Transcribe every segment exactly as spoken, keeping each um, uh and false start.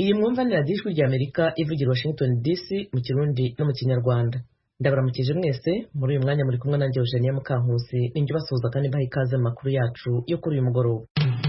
Iyi mwumva ni radiyo ijwi ry'Amerika ivugira Washington D C mu Kirundi no mu Kinyarwanda. Ndabaramukije mwese muri uyu mwanya muri kumwe nanjye Eugenia Mukankusi ninjye basuhuza kandi baha ikaze mu makuru yacu yo kuri uyu mugoroba.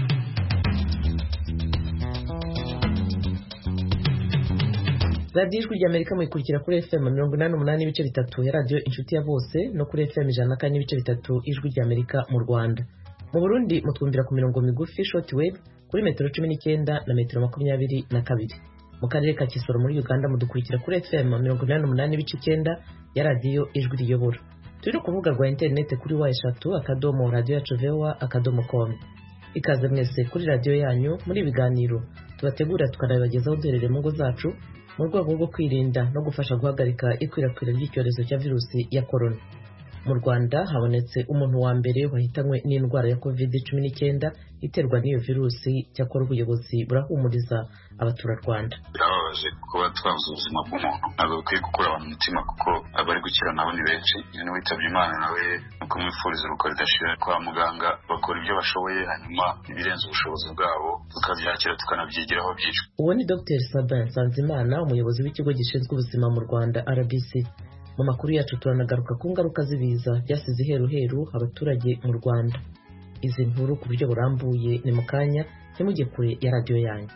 radiyo ijwi ry'Amerika muyikurikira kuri F M mirongo inani n'umunani n'ibice bitatu ya radiyo inshuti ya bose no kuri F M ijana na kane n'ibice bitatu ijwi ry'Amerika mu Rwanda. Mu Burundi mutwumvira ku mirongo migufi shortwave kuri metero cumi n'icyenda na metero makumyabiri na kabiri. Mu karere ka Kisoro muri Uganda mudukurikira kuri F M mirongo inani n'umunani n'ibice icyenda ya radiyo ijwi riyobora. Turi ku rubuga rwa interineti kuri wa eshatu akadomo radiyo yacu vewa akadomo com. Ikaze mwese kuri radiyo yanyu muri ibiganiro tubategura tukanabibagezaho duherereye mu ngo zacu mu rwego rwo kwirinda no gufasha guhagarika ikwirakwira ry'icyorezo cya virusi ya corona. Mu Rwanda habonetse umuntu wa mbere wahitanywe n'indwara ya covid cumi n'icyenda iterwa n'iyo virusi, cyakora ubuyobozi burahumuriza abaturarwanda. Birababaje kuba twabuze ubuzima bw'umuntu, ntabwo bikwiye gukura abantu umutima kuko abari gukira nabo ni benshi. Ni witabye Imana nawe nuko mwifuriza uruko ridashira. Kwa muganga bakora ibyo bashoboye, hanyuma ibirenze ubushobozi bwabo tukabyakira tukanabyigiraho byinshi. Uwo ni Dr Sabin Nsanzimana, umuyobozi w'ikigo gishinzwe ubuzima mu Rwanda R B C. Mu makuru yacu turanagaruka ku ngaruka z'ibiza byasize iheruheru abaturage mu Rwanda. Izi nkuru ku buryo burambuye ni mu kanya, ntimujye kure ya radiyo yanyu.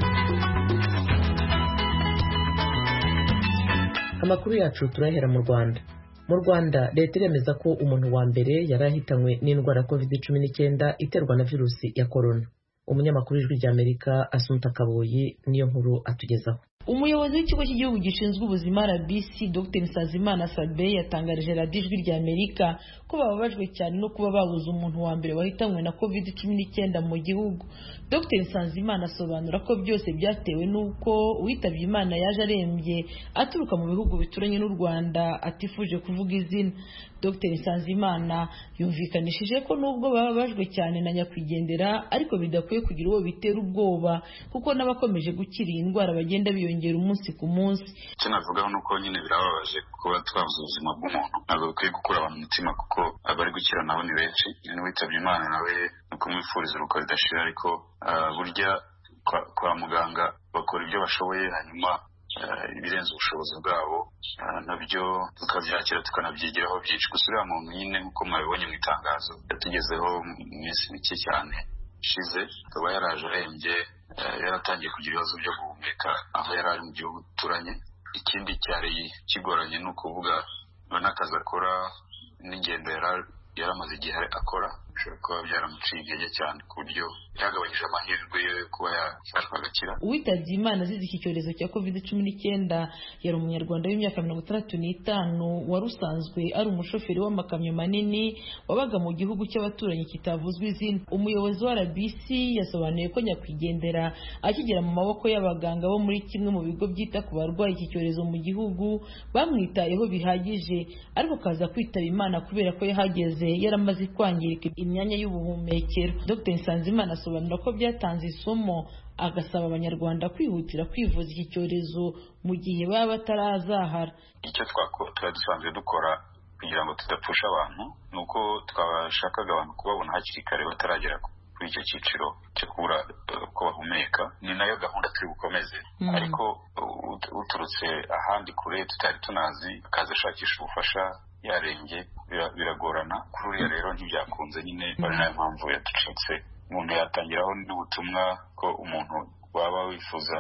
Amakuru yacu turahera mu Rwanda. Mu Rwanda leta iremeza ko umuntu wa mbere yari ahitanywe n'indwara ya covid cumi n'icyenda iterwa na virusi ya corona. Umunyamakuru w'ijwi ry'Amerika Asumta Kaboyi niyo nkuru atugezaho. Umuyobozi w'ikigo cy'igihugu gishinzwe ubuzima R B C Dr Nsanzimana Sabin yatangarije radiyo ijwi ry'Amerika ko bababajwe cyane no kuba babuze umuntu wa mbere wahitanywe na covid cumi n'icyenda mu gihugu. Dr Nsanzimana asobanura ko byose byatewe n'uko uwitabye Imana yaje arembye aturuka mu bihugu bituranye n'u Rwanda atifuje kuvuga izina. Dr Nsanzimana yumvikanishije ko nubwo bababajwe cyane na nyakwigendera ariko bidakwiye kugira uwo bitera ubwoba kuko n'abakomeje gukira iyi ndwara bagenda biyongera umunsi ku munsi. Icyo navugaho nuko nyine birababaje kuba twabuze ubuzima bw'umuntu, ntabwo bikwiye gukura abantu umutima kuko abari gukira nabo ni benshi. Ni witabye Imana nawe nuko mwifuriza uruko ridashira, ariko burya kwa muganga bakora ibyo bashoboye, hanyuma ibirenze ubushobozi bwabo nabyo tukabyakira tukanabyigiraho byinshi. Gusa uriya muntu nyine nk'uko mwabibonye mu itangazo yatugezeho mu minsi mike cyane ishize, akaba yaraje arembye, yaratangiye kugira ibibazo byo guhumeka aho yari ari mu gihugu duturanye. Ikindi cyari kigoranye ni ukuvuga n'akazi akora n'ingendo yari amaze igihe akora bishobora kuba byaramuciye intege cyane ku buryo byagabanyije amahirwe yo kuba yashaka agakira. Uwitabye Imana azize iki cyorezo cya covid cumi n'icyenda yari umunyarwanda w'imyaka mirongo itandatu n'itanu wari usanzwe ari umushoferi w'amakamyo manini wabaga mu gihugu cy'abaturanyi kitavuzwe izina. Umuyobozi wa R B C yasobanuye ko nyakwigendera akigera mu maboko y'abaganga bo muri kimwe mu bigo byita ku barwayi iki cyorezo mu gihugu bamwitayeho bihagije, ariko kaza kwitaba Imana kubera ko yahageze yaramaze kwangirika imyanya y'ubuhumekero. Dr Nsanzimana asobanura ko byatanze isomo, agasaba abanyarwanda kwihutira kwivuza iki cyorezo mu gihe baba batarazahara. Icyo twakora dusanzwe dukora kugira ngo tudapfusha abantu ni uko twashakaga abantu kubabona hakiri kare bataragera kuri icyo cyiciro cyo kubura ko bahumeka. Ni nayo gahunda turi bukomeze, ariko uturutse ahandi kure tutari tunazi akaza ashakisha ubufasha yarenge biragorana. Kuri uriya rero ntibyakunze, nyine ari nayo mpamvu yaducitse. Umuntu yatangiraho n'ubutumwa ko umuntu waba wifuza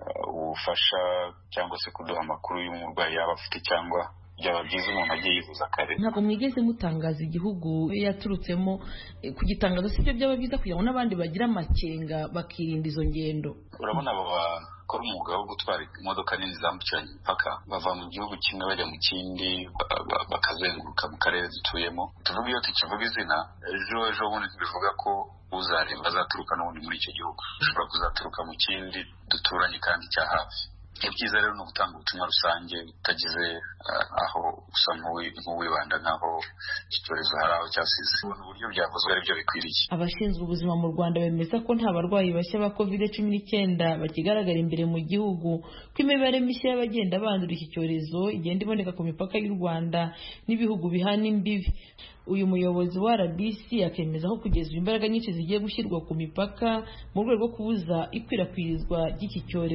ubufasha cyangwa se kuduha amakuru y'umurwayi yaba afite, cyangwa byaba byiza umuntu agiye yivuza kare. Ntabwo mwigeze mutangaza igihugu yaturutsemo kugitangaza, sibyo byaba byiza kugira ngo n'abandi bagira amakenga bakirinda izo ngendo? Urabona abo bakora umwuga wo gutwara imodoka nini zambukiranya imipaka bava mu gihugu kimwe bajya mu kindi bakazenguruka mu karere dutuyemo. Tuvuga iyo tukivuga izina, ejo ejo bundi tubivuga ko uzaremba azaturuka n'ubundi muri icyo gihugu, ushobora kuzaturuka mu kindi duturanye kandi cya hafi. Ibyiza rero ni ugutanga ubutumwa rusange utagize aho usa nk'uwibanda nk'aho iki cyorezo hari aho cyasize. Ubona uburyo byavuzwe ari byo bikwiriye. Abashinzwe ubuzima mu Rwanda bemeza ko nta barwayi bashya ba covid cumi n'icyenda bakigaragara imbere mu gihugu, ko imibare mishya y'abagenda bandura iki cyorezo igenda iboneka ku mipaka y'u Rwanda n'ibihugu bihana imbibi. Uyu muyobozi wa R B C akemeza ko kugeza imbaraga nyinshi zigiye gushyirwa ku mipaka mu rwego rwo kubuza ikwirakwirizwa ry'iki cyorezo.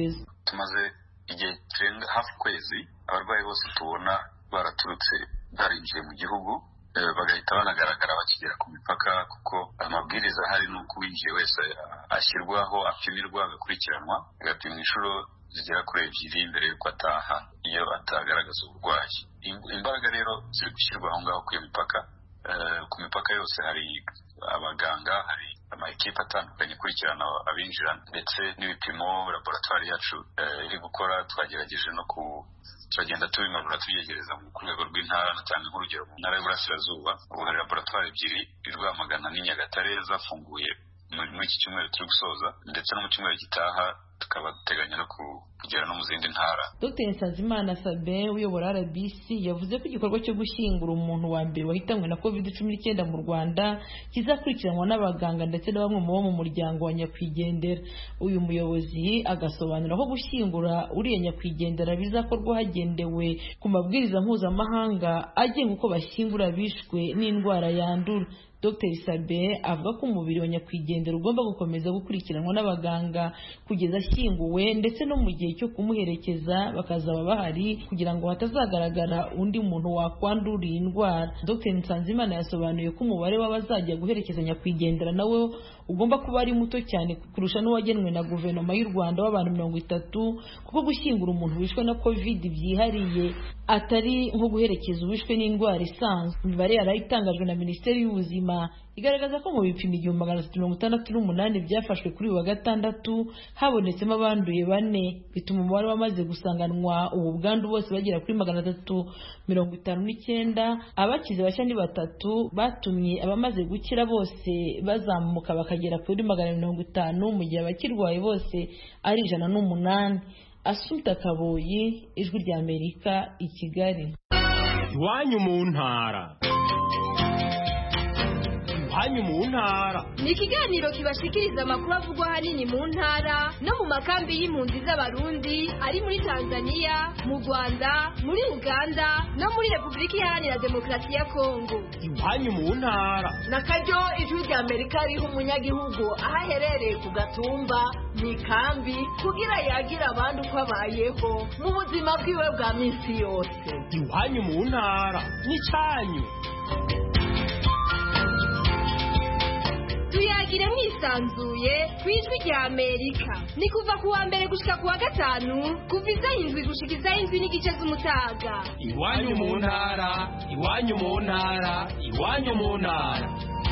tumaze igihe kirenga hafi ukwezi abarwayi bose tubona baraturutse barinjiye mu gihugu bagahita banagaragara bakigera ku mipaka, kuko amabwiriza ahari ni uko uwinjiye wese ashyirwaho apimirwa agakurikiranwa agapimwa inshuro zigera kuri ebyiri mbere y'uko ataha iyo atagaragaza uburwayi. Imbaraga rero ziri gushyirwa aho ngaho ku iyo mipaka. Ku mipaka yose hari abaganga, hari amakipe atandukanye akurikirana abinjira, ndetse n'ibipimo laboratwari yacu iri gukora. Twagerageje no ku turagenda tubimanura tuyegereza ku rwego rw'intara, natanga nk'urugero mu ntara y'Uburasirazuba ubu hari laboratwari ebyiri i Rwamagana n'i Nyagatare zafunguye muri iki cyumweru turi gusoza, ndetse no mu cyumweru gitaha tukaba duteganya no kugera no mu zindi ntara. Dr Nsanzimana Sabin uyobora R B C yavuze ko igikorwa cyo gushyingura umuntu wa mbere wahitanwe na covid cumi n'icyenda mu Rwanda kizakurikiranwa n'abaganga ndetse na bamwe mu bo mu muryango wa nyakwigendera. Uyu muyobozi agasobanura ko gushyingura uriya nyakwigendera bizakorwa hagendewe ku mabwiriza mpuzamahanga agenga uko bashyingura bishwe n'indwara yandura. Dr Sabin avuga ko umubiri wa nyakwigendera ugomba gukomeza gukurikiranwa n'abaganga kugeza ashyinguwe, ndetse no mu gihe cyo kumuherekeza bakazaba bahari kugira ngo hatazagaragara undi muntu wakwandura iyi ndwara. Dr Nsanzimana yasobanuye ko umubare w'abazajya guherekeza nyakwigendera nawe ugomba kuba ari muto cyane kurusha n'uwagenwe na guverinoma y'u Rwanda w'abantu mirongo itatu, kuko gushyingura umuntu wishwe na covid byihariye atari nko guherekeza uwishwe n'indwara isanzwe. Imibare yarayitangajwe na Minisiteri y'Ubuzima igaragaza ko mu bipimo igihumbi magana atatu mirongo itandatu n'umunani byafashwe kuri uyu wa gatandatu habonetsemo abanduye bane, bituma umubare wamaze gusanganwa ubu bwandu bose bagera kuri magana atatu mirongo itanu n'icyenda. Abakize bashya ni batatu, batumye abamaze gukira bose bazamuka bakagera kuri magana mirongo itanu, mu gihe abakirwaye bose ari ijana n'umunani. Asumta Kaboyi, Ijwi ry'Amerika, i Kigali. Iwanyu mu ntara. Iwanyu mu ntara ni ikiganiro kibashikiriza amakuru avugwa ahanini mu ntara no mu makambi y'impunzi z'Abarundi ari muri Tanzania, mu Rwanda, muri Uganda no muri Repubulika Iharanira Demokarasi ya Kongo. Iwanyu mu ntara na karyo Ijwi ry'Amerika riha umunyagihugu aho aherereye ku gatumba mu ikambi kugira yagira abandi uko abayeho mu buzima bwiwe bwa minsi yose. Iwanyu mu ntara n'icyanyu. Tuyagire mwisanzuye ku Ijwi ry'Amerika. Ni kuva ku wa mbere gushika ku wa gatanu kuva isaha indwi gushika isaha indwi n'igice z'umutaga. Iwanyu mu ntara, iwanyu mu ntara, iwanyu mu ntara.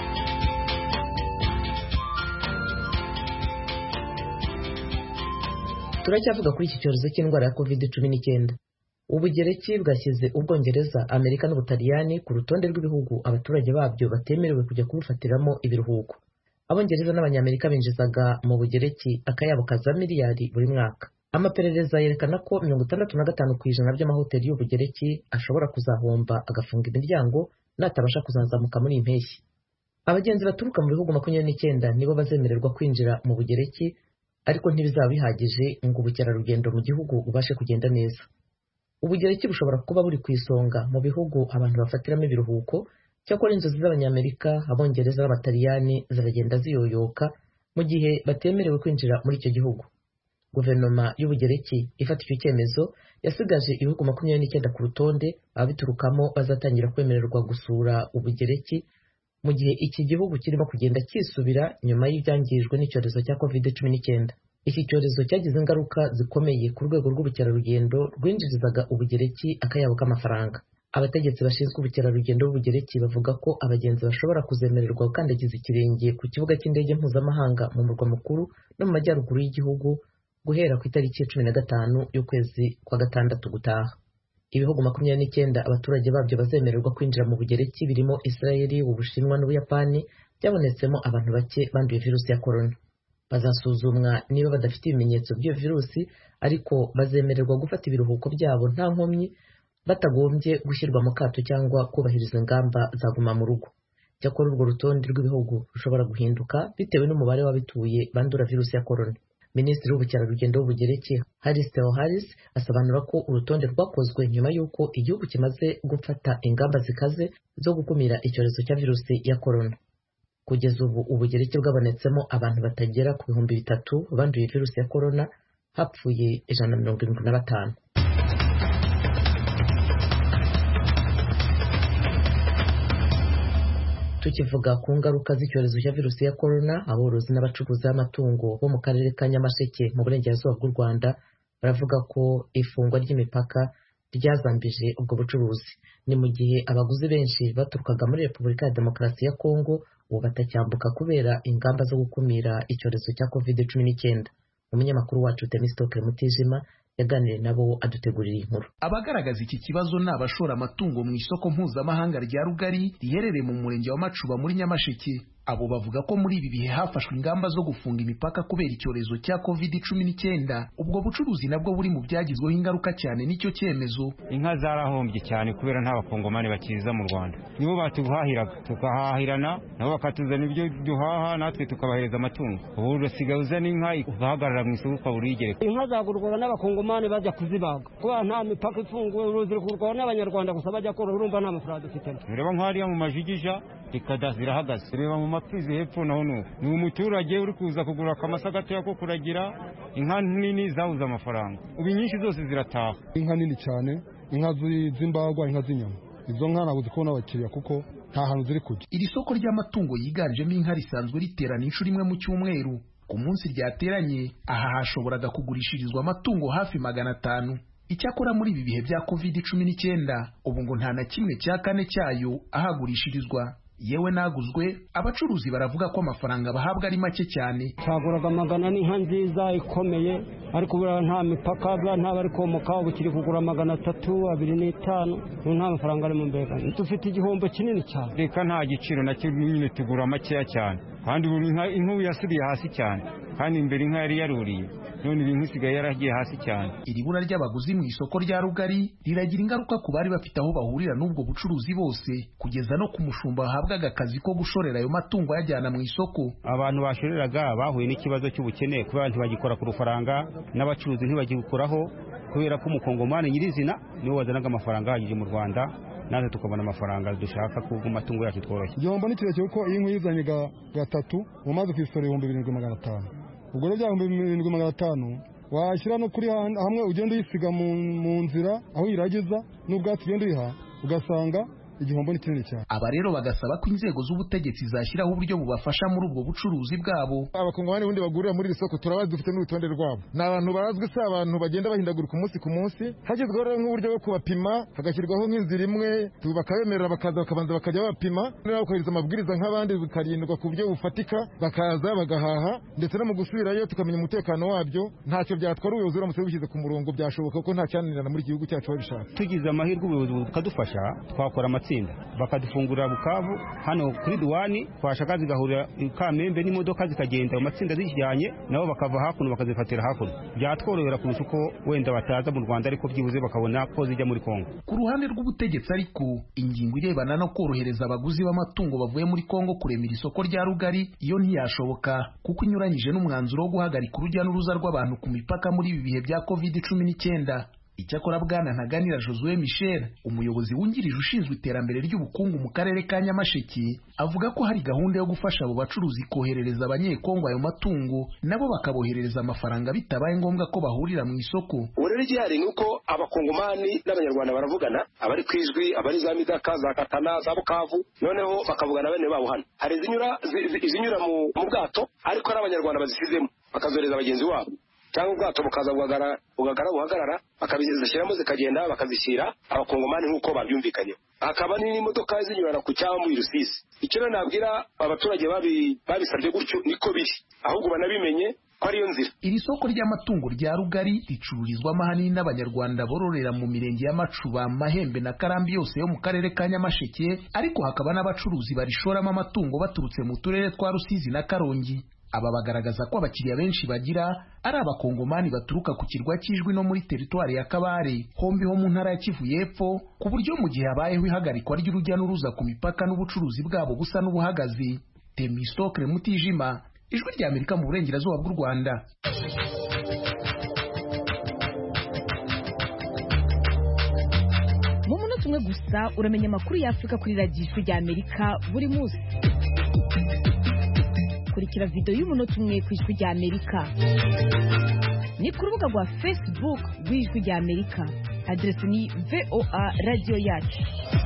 Turacyavuga kuri iki cyorezo cy'indwara ya covid cumi n'icyenda. Ubugereki bwashyize Ubwongereza, Amerika n'Ubutaliyani ku rutonde rw'ibihugu abaturage babyo batemerewe kujya kubufatiramo ibiruhuko. Abongereza n'Abanyamerika binjizaga mu Bugereki akayabo kaza miliyari buri mwaka. Amaperereza yerekana ko mirongo itandatu na gatanu ku ijana by'amahoteli y'Ubugereki ashobora kuzahomba agafunga imiryango natabasha kuzanzamuka muri impeshyi. Abagenzi baturuka mu bihugu makumyabiri n'icyenda nibo bazemererwa kwinjira mu Bugereki, ariko ntibizaba bihagije ngo ubukerarugendo mu gihugu bubashe kugenda neza. Ubugereki bushobora kuba buri ku isonga mu bihugu abantu bafatiramo ibiruhuko, cyakora inzozi z'Abanyamerika, Abongereza n'Abataliyani ziragenda ziyoyoka mu gihe batemerewe kwinjira muri icyo gihugu. Guverinoma y'Ubugereki ifata icyo cyemezo yasigaje ibihugu makumyabiri n'icyenda ku rutonde ababiturukamo bazatangira kwemererwa gusura Ubugereki, mu gihe iki gihugu kirimo kugenda kisubira nyuma y'ibyangijwe n'icyorezo cya covid cumi n'icyenda. Iki cyorezo cyagize ingaruka zikomeye ku rwego rw'ubukerarugendo rwinjirizaga Ubugereki akayabo k'amafaranga. Abategetsi bashinzwe ubukerarugendo b'Ubugereki bavuga ko abagenzi bashobora kuzemererwa gukandagiza ikirenge ku kibuga cy'indege mpuzamahanga mu murwa mukuru no mu majyaruguru y'igihugu guhera ku itariki ya cumi na gatanu y'ukwezi kwa gatandatu gutaha. Ibihugu makumyabiri n'icyenda abaturage babyo bazemererwa kwinjira mu Bugereki birimo Israeli, Ubushinwa n'Ubuyapani byabonetsemo abantu bake banduye virusi ya corona. Bazasuzumwa niba badafite ibimenyetso by'iyo virusi, ariko bazemererwa gufata ibiruhuko byabo nta nkomyi batagombye gushyirwa mu kato cyangwa kubahiriza ingamba zaguma mu rugo. Cyakora urwo rutonde rw'ibihugu rushobora guhinduka bitewe n'umubare w'abituye bandura virusi ya corona. Minisitiri w'ubukerarugendo w'Ubugereki Haris Theoharis asobanura ko urutonde rwakozwe nyuma y'uko igihugu kimaze gufata ingamba zikaze zo gukumira icyorezo cya virusi ya corona. Kugeza ubu Ubugereki bwabonetsemo abantu batagera ku bihumbi bitatu banduye virusi ya corona, hapfuye ijana na mirongo irindwi na batanu. Tukivuga ku ngaruka z'icyorezo cya virusi ya corona, aborozi n'abacuruzi b'amatungo bo mu karere ka Nyamasheke mu burengerazuba bw'u Rwanda baravuga ko ifungwa ry'imipaka ryazambije ubwo bucuruzi. Ni mu gihe abaguzi benshi baturukaga muri Repubulika ya Demokarasi ya Kongo ubu batacyambuka kubera ingamba zo gukumira icyorezo cya covid cumi n'icyenda. Umunyamakuru wacu Temistoke Mutijima yaganiriye nabo adutegurira inkuru. Abagaragaza iki kibazo ni abashora amatungo mu isoko mpuzamahanga rya Rugari riherereye mu murenge wa Macuba muri Nyamasheke. Abo bavuga ko muri ibi bihe hafashwe ingamba zo gufunga imipaka kubera icyorezo cya covid cumi n'icyenda. Ubwo bucuruzi nabwo buri mu byagizweho ingaruka cyane n'icyo cyemezo. Inka zarahombye cyane kubera nta bakongomani bakiza mu Rwanda. Nibo batuhahiraga tukahahirana nabo bakatuzana ibyo duhaha natwe tukabahereza amatungo. Ubu urasigaye uzana inka ugahagarara mu isoko ukaburigereka. Inka zagurwaga n'abakongomani bajya kuzibaga kubera nta mipaka ifunguye, uruzi rukurwaho n'abanyarwanda gusa bajya korora, urumva nta mafaranga dufite. Ureba nk'ariya mu majigija ikada zirahagaze, ureba mu mafizi hepfo naho ni umuturage uri kuza kugura akamasa gatoya ko kuragira. Inka nini zabuze amafaranga, ubu nyinshi zose zirataha. Inka nini cyane, inka z'imbagwa, inka z'inyama, izo nka nabuze kubona abakiriya kuko nta hantu ziri kujya. Iri soko ry'amatungo yiganjemo inka risanzwe riterana inshuro imwe mu cyumweru. Ku munsi ryateranye aha hashoboraga kugurishirizwa amatungo hafi magana atanu. Icyakora muri ibi bihe bya covid cumi n'icyenda ubu ngo nta na kimwe cya kane cyayo ahagurishirizwa. Yewe naguzwe abacuruzi baravuga ko amafaranga bahabwa ari make cyane. Cyaguraga magana n'inka nziza ikomeye, ariko bura nta mipaka bwa nta bari komoka, ubu kiri kugura magana atatu abiri n'itanu, nta mafaranga ari mu mbega. Dufite igihombo kinini cyane. Reka nta giciro na cyo nyine tugura makeya cyane, kandi buri inka inka yasubiye hasi cyane, kandi imbere inka yari yaruriye, none ibintu isigaye yaragiye hasi cyane. Iri bura ry'abaguzi mu isoko rya Rugari riragira ingaruka ku bari bafite aho bahurira n'ubwo bucuruzi bose, kugeza no ku mushumba wahabwaga akazi ko gushorera ayo matungo ayajyana mu isoko. Abantu bashoreraga bahuye n'ikibazo cy'ubukene kubera ntibagikora ku rufaranga, n'abacuruzi ntibagikoraho kubera ko umukongomani nyirizina niwe wazanaga amafaranga ahagije mu Rwanda, natwe tukabona amafaranga dushaka ku matungo yacu tworoshye. Igihombo ni kirekire kuko iyi nka yizanye gatatu umaze kwisora ibihumbi birindwi magana atanu. Ubwo rero ibihumbi birindwi magana atanu washyira no kuri hamwe ugenda uyisiga mu nzira aho uyiragiza n'ubwatsi ugenda uyiha, ugasanga igihombo ni kinini cyane. Aba rero bagasaba ko inzego z'ubutegetsi zashyiraho uburyo bubafasha muri ubwo bucuruzi bwabo. Abakongomani bundi bagurira muri iri soko turabazi, dufite n'urutonde rwabo. Ni abantu barazwi, si abantu bagenda bahindagurika umunsi ku munsi. Hagezweho rero nk'uburyo bwo kubapima, hagashyirwaho nk'inzira imwe bakabemerera bakaza bakabanza bakajya bapima, niba bakubahiriza amabwiriza nk'abandi bikarindwa ku buryo bufatika, bakaza bagahaha, ndetse no mu gusubirayo tukamenya umutekano wabyo. Ntacyo byatwara ubuyobozi uramutse bishyize ku murongo, byashoboka ko nta cyananirana muri gihugu cyacu babishaka. Tugize amahirwe ubuyobozi bukadufasha, twakora bakadufungurira Bukavu hano kuri Duwani, twashaka zigahurira Kamembe n'imodoka zikagenda mu matsinda zijyanye, nabo bakava hakuno bakazifatira hakuno. Byatworohera kurusha uko wenda bataza mu Rwanda, ariko byibuze bakabona ko zijya muri Kongo. Ku ruhande rw'ubutegetsi ariko ingingo irebana no korohereza abaguzi b'amatungo bavuye muri Kongo kuremera isoko rya Rugari iyo ntiyashoboka, kuko inyuranyije n'umwanzuro wo guhagarika urujya n'uruza rw'abantu ku mipaka muri ibi bihe bya covid cumi n'icyenda. Icyakora Bwana Ntaganira Josue Michel, umuyobozi wungirije ushinzwe iterambere ry'ubukungu mu karere ka Nyamasheke, avuga ko hari gahunda yo gufasha abo bacuruzi koherereza abanyekongo ayo matungo, nabo bakaboherereza amafaranga bitabaye ngombwa ko bahurira mu isoko. Urero igihari ni uko abakongomani n'abanyarwanda baravugana, abari kwijwi, abari za Midaka, za Katana, za Bukavu, noneho bakavugana bene babo hano. Hari izinyura izinyura mu bwato, ariko ari abanyarwanda bazisizemo bakazohereza abagenzi wabo, cyangwa ubwato bukaza bugagara bugagara buhagarara bakabizishyiramo zikagenda bakazishyira abakongomani nk'uko babyumvikanyeho. Hakaba n'imodoka zinyurana ku cyambu i Rusizi. Icyo rero nabwira abaturage babisabye gutyo niko biri, ahubwo banabimenye ko ariyo nzira. Iri soko ry'amatungo rya Rugari ricururizwamo ahanini n'abanyarwanda bororera mu mirenge ya Macuba, Mahembe na Karambi yose yo mu karere ka Nyamasheke, ariko hakaba n'abacuruzi barishoramo amatungo baturutse mu turere twa Rusizi na Karongi. Aba bagaragaza ko abakiriya benshi bagira ari abakongomani baturuka ku kirwa cy'Ijwi no muri teritwari ya Kabare, hombi ho mu ntara ya Kivu y'Epfo, ku buryo mu gihe habayeho ihagarikwa ry'urujya n'uruza ku mipaka n'ubucuruzi bwabo busa n'ubuhagazi. Temistoke Mutijima, Ijwi rya Amerika mu burengerazuba bw'u Rwanda. Mu munota umwe gusa uramenya amakuru y'Afurika kuri radiyo Ijwi rya Amerika buri munsi. Kurikira video y'umunota umwe ku Ijwi rya Amerika. ni ku rubuga rwa Facebook rw'Ijwi ry'Amerika, aderesi ni V O A radiyo yacu.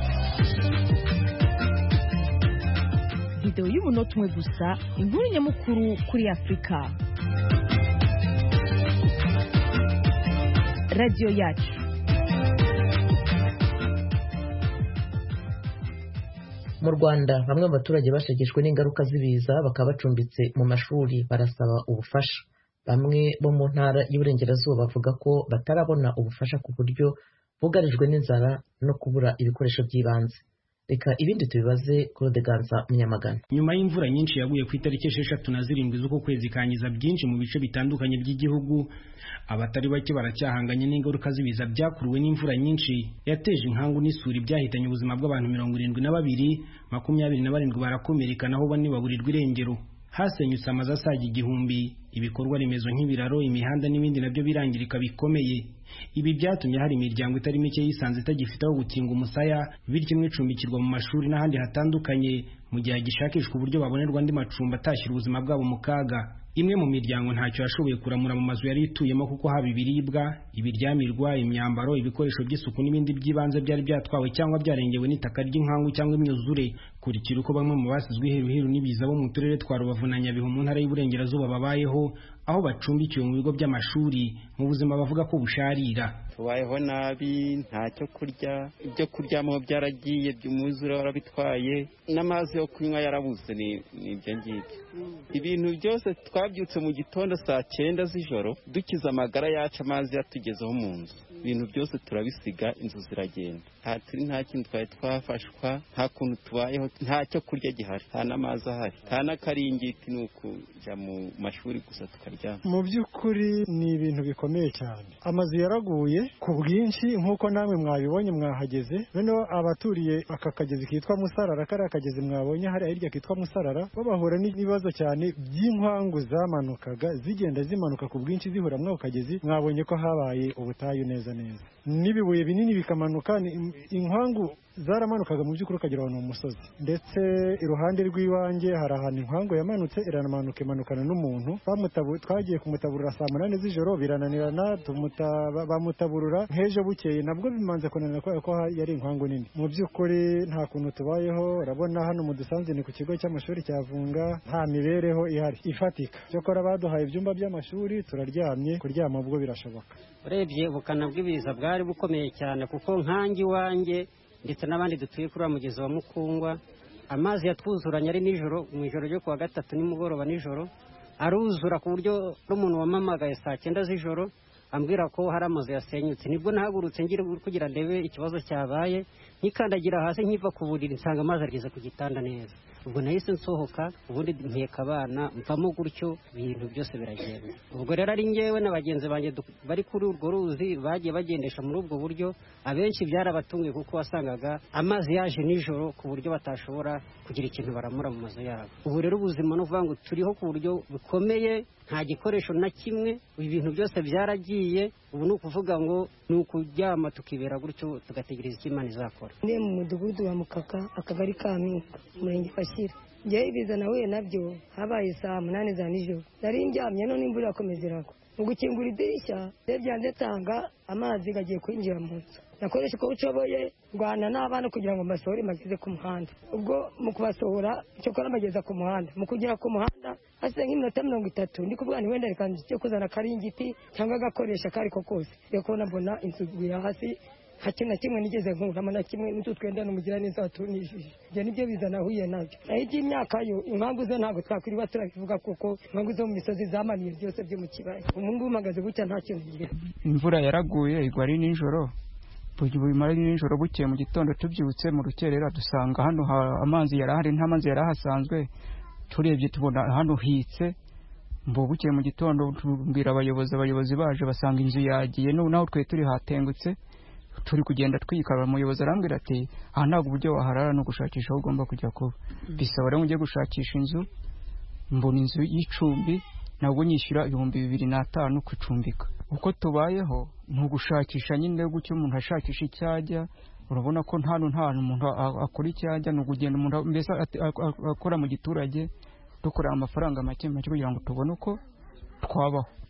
Video y'umunota umwe gusa, inkuru nyamukuru kuri Afurika. Radiyo yacu. Mu Rwanda bamwe mu baturage bashegeshwe n'ingaruka z'ibiza bakaba bacumbitse mu mashuri barasaba ubufasha. Bamwe bo mu ntara y'Iburengerazuba bavuga ko batarabona ubufasha ku buryo bugarijwe n'inzara no kubura ibikoresho by'ibanze. Reka ibindi tubibaze Claude Ganza Munyamagana. Nyuma y'imvura nyinshi yaguye ku itariki esheshatu na zirindwi z'uko kwezi kangiza byinshi mu bice bitandukanye by'igihugu, abatari bake baracyahanganye n'ingaruka z'ibiza byakuruwe n'imvura nyinshi yateje inkangu n'isuri byahitanye ubuzima bw'abantu mirongo irindwi na babiri, makumyabiri na barindwi barakomereka naho bane baburirwa irengero. Hasenyutse amazu asaga igihumbi, ibikorwa remezo nk'ibiraro, imihanda n'ibindi nabyo birangirika bikomeye. Ibi byatumye hari imiryango itari mike yisanze itagifite aho gukinga umusaya, bityo imwe icumbikirwa mu mashuri n'ahandi hatandukanye mu gihe gishakishwa uburyo babonerwa andi macumbi atashyira ubuzima bwabo mu kaga. Imwe mu miryango ntacyo yashoboye kuramura mu mazu yari ituyemo kuko haba ibiribwa, ibiryamirwa, imyambaro, ibikoresho by'isuku n'ibindi by'ibanze byari byatwawe cyangwa byarengewe n'itaka ry'inkangu cyangwa imyuzure. Kurikira uko bamwe mu basizwe iheruheru n'ibiza bo mu turere twa Rubavu na Nyabihu mu ntara y'Iburengerazuba babayeho, aho bacumbikiwe mu bigo by'amashuri mu buzima bavuga ko busharira. Tubayeho nabi, ntacyo kurya, ibyo kuryamo byaragiye, by'umuzure warabitwaye, n'amazi yo kunywa yarabuze. Ni ibyo ngibyo. Ibintu byose twabyutse mu gitondo saa cyenda z'ijoro dukiza amagara yacu, amazi yatugezeho mu nzu, ibintu byose turabisiga, inzu ziragenda. Nta turi nta kintu twari twafashwa, nta kuntu tubayeho, ntacyo kurya gihari, nta n'amazi ahari, nta n'akaringiti, ni ukujya mu mashuri gusa tukaryama. Mu by'ukuri ni ibintu bikomeye cyane. Amazu yaraguye ku bwinshi nk'uko namwe mwabibonye mwahageze. Beno abaturiye aka kagezi kitwa Musarara, kari akagezi mwabonye hari hirya kitwa Musarara, bo bahura n'ibibazo cyane by'inkwangu zamanukaga zigenda zimanuka ku bwinshi zihura mw'ako kagezi. Mwabonye ko habaye ubutayu neza neza, n'ibibuye binini bikamanuka. Inkwangu zaramanukaga mu by'ukuri ukagera ahantu mu musozi, ndetse iruhande rw'iwanjye hari ahantu inkangu yamanutse iramanuka imanukana n'umuntu. Twagiye kumutaburura saa munani z'ijoro birananirana, bamutaburura nk'ejo bukeye nabwo bimanze kunanira kubera ko yari inkangu nini. Mu by'ukuri nta kuntu tubayeho. Urabona hano mu Dusanze ni ku kigo cy'amashuri cya Vunga, nta mibereho ihari ifatika. Cyokora baduhaye ibyumba by'amashuri, turaryamye, kuryama ubwo birashoboka. Urebye ubukana bw'ibiza bwari bukomeye cyane, kuko nkangi wanjye ndetse n'abandi dutuye kuri wa mugezi wa Mukungwa, amazi yatwuzuranye ari nijoro, mu ijoro ryo kuwa gatatu nimugoroba nijoro, aruzura ku buryo n'umuntu wamamagaye saa cyenda z'ijoro ambwira ko hari amazu yasenyutse. Nibwo nahagurutse ngira kugira ndebe ikibazo cyabaye, nkikandagira hasi nkiva ku buriri nsanga amazi ageze ku gitanda neza. Ubwo nahise nsohoka, ubundi mpeka abana mvamo, gutyo ibintu byose biragenda. Ubwo rero ari ngewe n'abagenzi banjye bari kuri urwo ruzi bagiye bagendesha muri ubwo buryo, abenshi byarabatunguye kuko wasangaga amazi yaje nijoro ku buryo batashobora kugira ikintu baramura mu mazu yabo. Ubu rero ubuzima no kuvuga ngo turiho ku buryo bukomeye, nta gikoresho na kimwe, ibintu byose byaragiye. Ubu ni ukuvuga ngo ni ukuryama tukibera gutyo tugategereza icyo Imana izakora. Ni mu mudugudu wa Mukaka, akagari ka Mpinga, umurenge Kashyira. Njyewe ibiza nahuye nabyo habaye saa munani za nijoro, nari ndyamye none imvura irakomeza iragwa. Mu gukingura idirishya byanze nsanga amazi gagiye kwinjira mu nzu. Nakoresha uko ushoboye rwana n'abana kugira ngo mbasohore mageze ku muhanda. Ubwo mu kubasohora icyo kora mageza ku muhanda, mu kugera ku muhanda hasize nk'iminota mirongo itatu, ndi kuvuga nti wenda reka njye kuzana akaringiti cyangwa agakoresha kari ko kose. Reko nabona inzu iguye hasi, haki na kimwe nigeze nkuramo na kimwe, n'utu twenda n'umugira neza watunishije. Ibyo nibyo bizana huye nabyo. Naho iby'imyaka yo impamvu zo ntabwo twakwiriba turabivuga, kuko impamvu zo mu misozi zamaniye byose byo mu kibaya. Ubu ngubu mpagaze gutya nta kintu ngira. Imvura yaraguye igwa ari nijoro, bimara nijoro bukeye mu gitondo tubyutse mu rukerera dusanga hano amazi yarahari, nta mazi yarahasanzwe. Turebye tubona hano hitse, mbo bukeye mu gitondo tubwira abayobozi abayobozi baje basanga inzu yagiye, naho twe turi hatengutse turi kugenda twikaba. Umuyobozi arambwira ati aha ntabwo uburyo waharara no gushakisha aho ugomba kujya kuba, bisaba rero ujye gushakisha inzu. Mbona inzu y'icumbi nabwo nyishyura ibihumbi bibiri n'atanu kucumbika. Uko tubayeho ni ugushakisha nyine, gutyo umuntu ashakisha icyajya. Urabona ko nta nta umuntu akora icyajya, ni ukugenda umuntu mbese akora mu giturage, dukorera amafaranga make make kugira ngo tubone uko twabaho.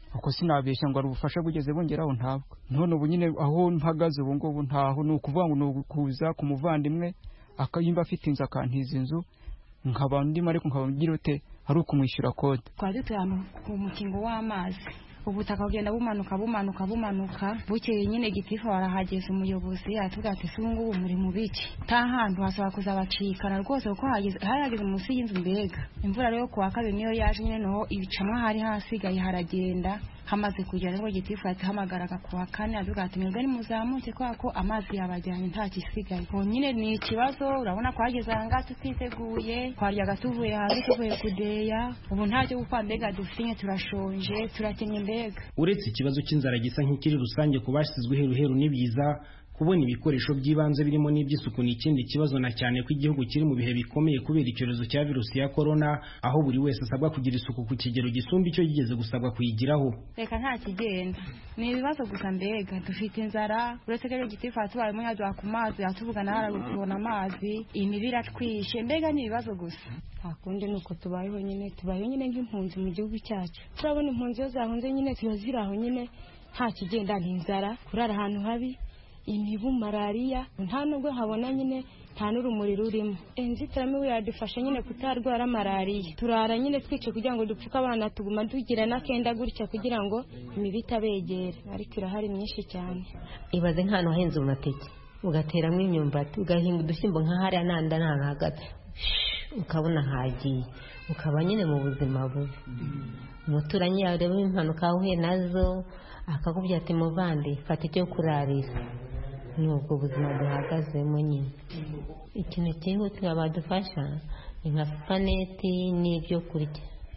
uko sinabeshya ngo ari ubufasha bugeze bongeraho ntabwo none ubu nyine aho mpagaze ubu ngubu ntaho ni ukuvuga ngo ni ukuza ku muvandimwe akayimba afite inzu akantiza inzu nkaba ndimo ariko nkaba ngira ute ari ukumwishyura kode. Twari dutuye ahantu ku mukingo w'amazi, ubutaka bugenda bumanuka bumanuka bumanuka, bukeye nyine gitifu warahageze umuyobozi atubwira ati si ngubu muri mu biki ta hantu hasaba kuzabacikana rwose kuko hageze harageze munsi y'inzu mbega. Imvura rero kuwa kabiri niyo yaje nyine no ibicamwa hari hasigaye haragenda, hamaze kugera ngo gitifu ati hamagaraga kuwa kane avuga ati mwebwe nimuzamuke kwa ko amazi yabajyanye nta kisigaye. Ubu nyine ni ikibazo, urabona ko hageze anga tutiteguye, twaryaga tuvuye hanze tuvuye kudeya, ubu ntacyo gukora mbega dufinye turashonje turakenye mbega. Uretse ikibazo cy'inzara gisa nk'ikiri rusange ku bashyizwe heruheru n'ibiza, kubona ibikoresho by'ibanze birimo n'iby'isuku ni ikindi kibazo, na cyane ko igihugu kiri mu bihe bikomeye kubera icyorezo cya virusi ya corona, aho buri wese asabwa kugira isuku ku kigero gisumba icyo yigeze gusabwa kuyigiraho. Reka nta kigenda, ni ibibazo gusa mbega dufite inzara, uretse ko gitifu atubaye mu yaduha ku mazi atuvugana harabona amazi, imibira twishe mbega ni ibibazo gusa. Akundi nuko tubayeho nyine tubayeho nyine nk'impunzi mu gihugu cyacu. Turabona impunzi zo zahunze nyine tuba ziraho nyine nta kigenda, ni inzara, kurara ahantu habi, imibu, malaria, nta nubwo habona nyine nta n'urumuri rurimo. Inzitiramibu yadufasha nyine kutarwara malaria, turara nyine twice kugira ngo dupfuke abana, tuguma tugira n'akenda gutya kugira ngo imibu itabegera, ariko irahari myinshi cyane. Ibaze nk'ahantu hahinze amateke ugateramo imyumbati ugahinga udushyimbo nk'ahariya nanda nta hagati, ukabona hagiye, ukaba nyine mu buzima bubi. Umuturanyi yawe reba impanuka uhuye nazo akakubwira ati muvandi fata icyo kurarira. Nubwo buzima duhagazemo nyine ikintu cyihutirwa badufasha ni nka supaneti n'ibyo kurya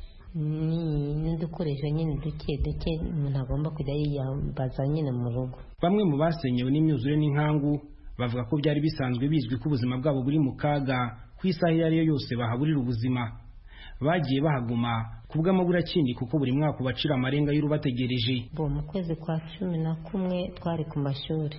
n'udukoresho nyine duke duke umuntu agomba kujya yiyambaza nyine mu rugo. Bamwe mu basenyewe n'imyuzure n'inkangu bavuga ko byari bisanzwe bizwi ko ubuzima bwabo buri mu kaga, ku isaha iyo ari yo yose bahaburira ubuzima. Bagiye bahaguma kubw'amaburakindi kuko buri mwaka ubacira amarenga y'urubategereje. Bo mu kwezi kwa cumi na kumwe twari ku mashuri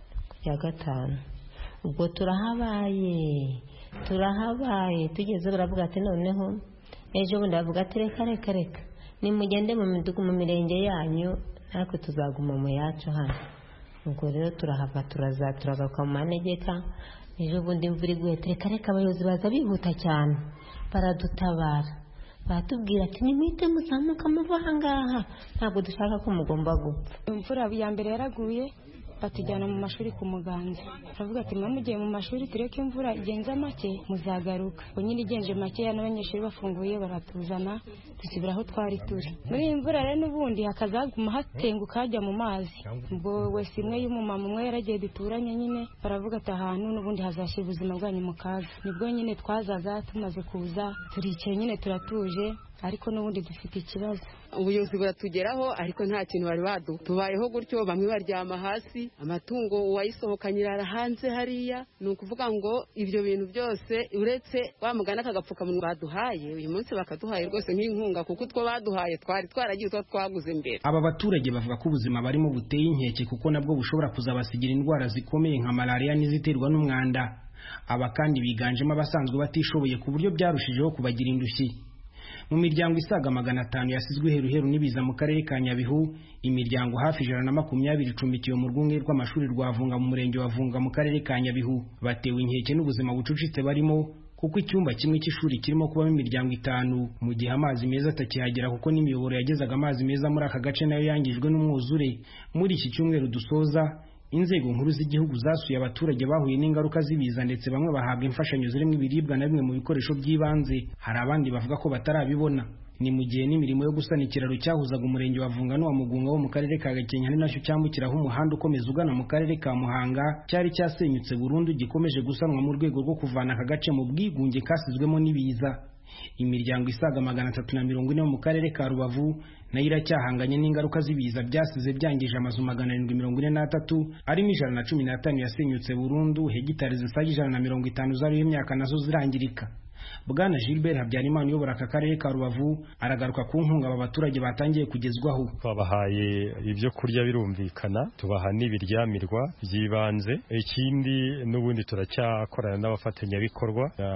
ya gatanu, ubwo turahabaye turahabaye tugeze baravuga ati noneho ejo bundi bavuga ati reka reka reka nimugende mu midugu mu mirenge yanyu natwe tuzaguma mu yacu hano. Ubwo rero turahava turaza turagaruka mu manegeka, ejo bundi imvura iguye reka reka abayobozi baza bihuta cyane baradutabara, batubwira ati nimwite muzamuka muva ahangaha ntabwo dushaka ko mugomba gupfa. Imvura ya mbere yaraguye batujyana mu mashuri ku Muganza, baravuga ati mwe mugiye mu mashuri tureke imvura igenza make muzagaruka. Ubwo nyine igenje make n'abanyeshuri bafunguye baratuzana dusubira aho twari turi. Muri iyi mvura rero n'ubundi hakazaguma hatenguka hajya mu mazi. Ubwo wese imwe y'umumama umwe yaragiye duturanye nyine baravuga ati ahantu n'ubundi hazashyira ubuzima bwanyu mu kaga. Nibwo nyine twazaga tumaze kuza turicaye nyine turatuje, ariko n'ubundi dufite ikibazo. Ubuyobozi buratugeraho ariko nta kintu bari badu. Tubayeho gutyo, bamwe baryama hasi, amatungo uwayisohokanye irara hanze hariya. Ni ukuvuga ngo ibyo bintu byose uretse wamugana akagapfukamunwa baduhaye uyu munsi bakaduhaye rwose nk'inkunga, kuko utwo baduhaye twari twaragiye utwo twaguze mbere. Aba baturage bavuga ko ubuzima barimo buteye inkeke kuko nabwo bushobora kuzabasigira indwara zikomeye nka malaria n'iziterwa n'umwanda. Aba kandi biganjemo abasanzwe batishoboye ku buryo byarushijeho kubagira indushyi. Mu miryango isaga magana atanu yasizwe heruheru n'ibiza mu karere ka Nyabihu, imiryango hafi ijana na makumyabiri icumbikiwe mu rwunge rw'amashuri rwa Vunga mu murenge wa Vunga mu karere ka Nyabihu. Batewe inkeke n'ubuzima bucucitse barimo kuko icyumba kimwe cy'ishuri kirimo kubamo imiryango itanu, mu gihe amazi meza atakihagera kuko n'imiyoboro yagezaga amazi meza muri aka gace nayo yangijwe n'umwuzure. Muri iki cyumweru dusoza, inzego nkuru z'igihugu zasuye abaturage bahuye n'ingaruka z'ibiza ndetse bamwe bahabwa imfashanyo zirimo ibiribwa na bimwe mu bikoresho by'ibanze, hari abandi bavuga ko batarabibona. Ni mu gihe n'imirimo yo gusana ikiraro cyahuzaga umurenge wa Vunga n'uwa Mugunga wo mu karere ka Gakenke ari nacyo cyambukiraho umuhanda ukomeza ugana mu karere ka Muhanga cyari cyasenyutse burundu gikomeje gusanwa mu rwego rwo kuvana aka gace mu bwigunge kasizwemo n'ibiza. Imiryango isaga magana atatu na mirongo ine mu karere ka Rubavu nayo iracyahanganye n'ingaruka z'ibiza byasize byangije amazu magana arindwi mirongo ine n'atatu arimo ijana na cumi n'atanu yasenyutse burundu, hegitari zisaga ijana na mirongo itanu zariho imyaka nazo zirangirika. Bwana Gilbert Habyarimana uyobora aka karere ka Rubavu aragaruka ku nkunga aba baturage batangiye kugezwaho. Twabahaye ibyo kurya birumvikana, tubaha n'ibiryamirwa by'ibanze. Ikindi n'ubundi turacyakorana n'abafatanyabikorwa na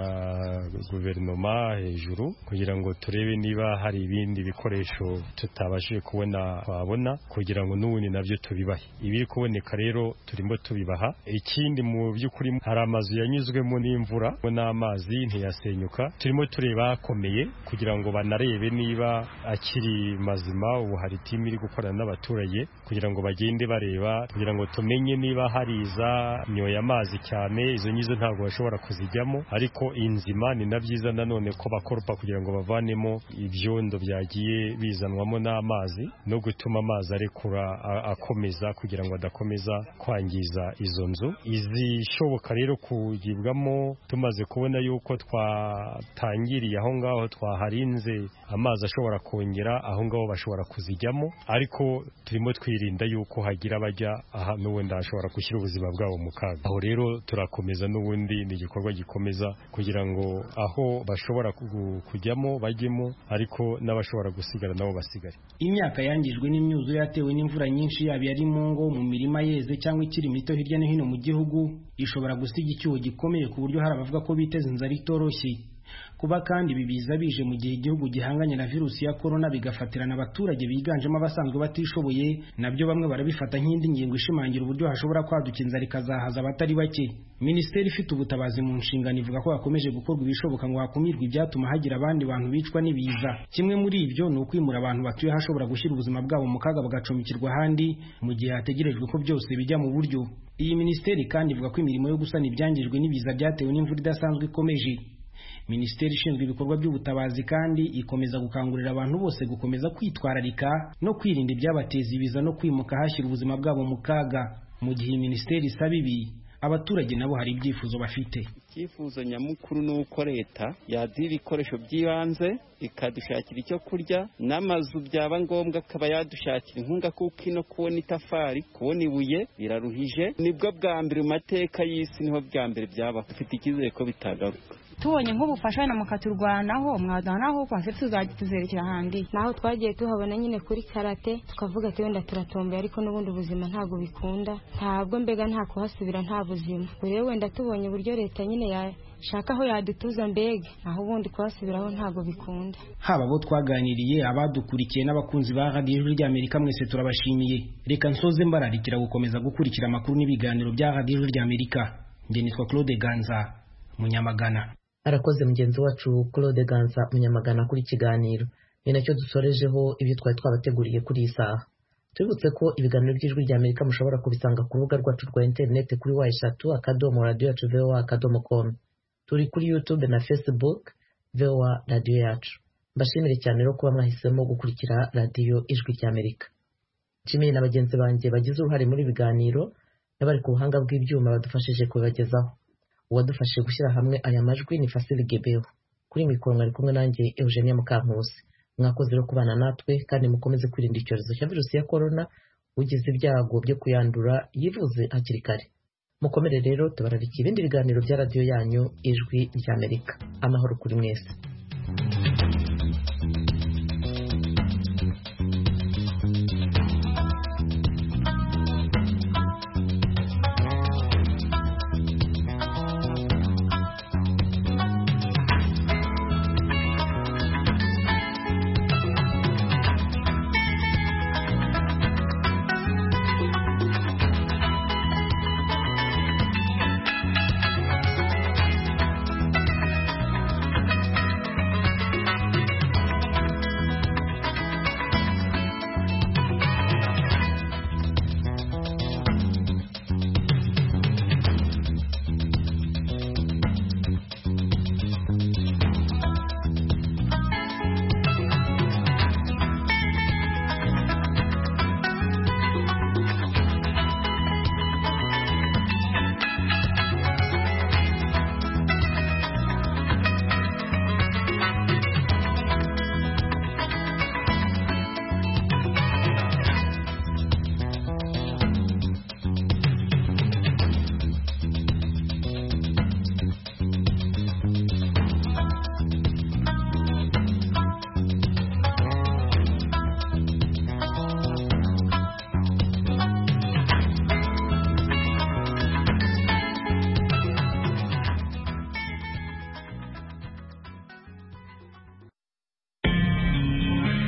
guverinoma hejuru kugira ngo turebe niba hari ibindi bikoresho tutabashije kubona twabona kugira ngo n'ubundi nabyo tubibahe. Ibiri kuboneka rero turimo tubibaha. Ikindi mu by'ukuri hari amazu yanyuzwemo n'imvura n'amazi ntiyasenyuka, turimo tureba akomeye kugira ngo banarebe niba akiri mazima. Ubu hari timu iri gukorana n'abaturage kugira ngo bagende bareba kugira ngo tumenye niba hari iza nyoye amazi cyane, izo nyizo ntabwo bashobora kuzijyamo, ariko inzima ni nabyiza nanone ko bakoropa kugira ngo bavanemo ibyondo byagiye bizanwamo n'amazi no gutuma amazi arekura akomeza kugira ngo adakomeza kwangiza izo nzu. Izishoboka rero kugibwamo tumaze kubona yuko twatangiriye aho ngaho twaharinze amazi ashobora kongera aho ngaho bashobora kuzijyamo, ariko turimo twirinda yuko hagira abajya aha n'ubundi hashobora gushyira ubuzima bwabo mu kaga. Aho rero turakomeza n'ubundi ni igikorwa gikomeza kugira ngo aho bashobora kujyamo bajyemo, ariko n'abashobora gusigara nabo basigare. Imyaka yangijwe n'imyuzure yatewe n'imvura nyinshi, yaba yari mu ngo, mu mirima yeze cyangwa ikiri mito hirya no hino mu gihugu, ishobora gusiga icyuho gikomeye ku buryo hari abavuga ko biteze inzara itoroshye. Kuba kandi bibiza bije mu gihe igihugu gihanganye na virusi ya corona bigafatirana abaturage biganjemo abasanzwe batishoboye, nabyo bamwe barabifata nk'indi ngingo ishimangira uburyo hashobora kwaduka inzara ikazahaza abatari bake. Minisiteri ifite ubutabazi mu nshingano ivuga ko hakomeje gukorwa ibishoboka ngo hakumirwe ibyatuma hagira abandi bantu bicwa n'ibiza. Kimwe muri ibyo ni ukwimura abantu batuye hashobora gushyira ubuzima bwabo mu kaga bagacomekirwa ahandi mu gihe hategerejwe ko byose bijya mu buryo. Iyi minisiteri kandi ivuga ko imirimo yo gusana ibyangijwe n'ibiza byatewe n'imvura idasanzwe ikomeje. Minisiteri ishinzwe ibikorwa by'ubutabazi kandi ikomeza gukangurira abantu bose gukomeza kwitwararika no kwirinda ibyabateza ibiza no kwimuka hashyira ubuzima bwabo mu kaga. Mu gihe minisiteri isaba ibi, abaturage nabo hari ibyifuzo bafite. Icyifuzo nyamukuru ni uko leta yaduha ibikoresho by'ibanze, ikadushakira icyo kurya, n'amazu byaba ngombwa akaba yadushakira inkunga, kuko ino kubona itafari, kubona ibuye biraruhije. Nibwo bwa mbere mu mateka y'isi, niho bwa mbere byaba. Dufite icyizere ko bitagaruka. Tubonye nk'ubufasha na mukaturwanaho mwadanaho kwase tuzerekera ahandi. Naho twagiye tuhabona nyine kuri karate, tukavuga ati wenda turatombe, ariko n'ubundi ubuzima ntabwo bikunda, ntabwo mbega nta kuhasubira nta buzima. Rero wenda tubonye uburyo leta nyine yashaka aho yadutuza, mbega aho ubundi kuhasubiraho ntabwo bikunda. Haba abo twaganiriye, abadukurikiye n'abakunzi ba Radio Ijwi ry'Amerika, mwese turabashimiye. Reka nsoze mbararikira gukomeza gukurikira amakuru n'ibiganiro bya Radio Ijwi ry'Amerika. Njye nitwa Claude Ganza Munyamagana. Arakoze mugenzi wacu Claude Ganza Munyamagana kuri kiganiro. Ni nacyo dusorejeho ibyo twari twabateguriye kuri iyi saha. Tubibutse ko ibiganiro by'Ijwi ry'Amerika mushobora kubisanga ku rubuga rwacu rwa interineti kuri wa eshatu akadomo radio yacu voa akadomo com. Turi kuri YouTube na Facebook voa radio yacu. Mbashimire cyane rero kuba mwahisemo gukurikira Radio Ijwi ry'Amerika. Nshimiye na bagenzi banjye bagize uruhare muri biganiro n'abari ku buhanga bw'ibyuma badufashije kubibagezaho. Uwadufashije gushyira hamwe aya majwi ni Fasili Gebeho. Kuri mikoro mwari kumwe nanjye Eugenia Mukankusi. Mwakoze rero kubana natwe kandi mukomeze kwirinda icyorezo cya virusi ya corona, ugize ibyago byo kuyandura yivuze hakiri kare. Mukomere rero, tubararika ibindi biganiro bya radio yanyu Ijwi ry'Amerika. Amahoro kuri mwese.